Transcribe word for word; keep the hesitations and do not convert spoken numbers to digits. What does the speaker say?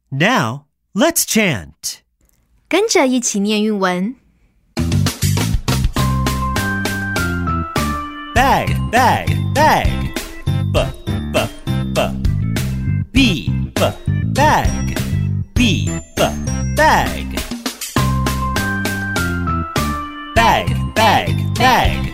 Now, let's chant. 跟着一起念韵文。 Bag, bag, bag. B, b, b. B, b, bag. B, b, bag. Bag, bag, bag.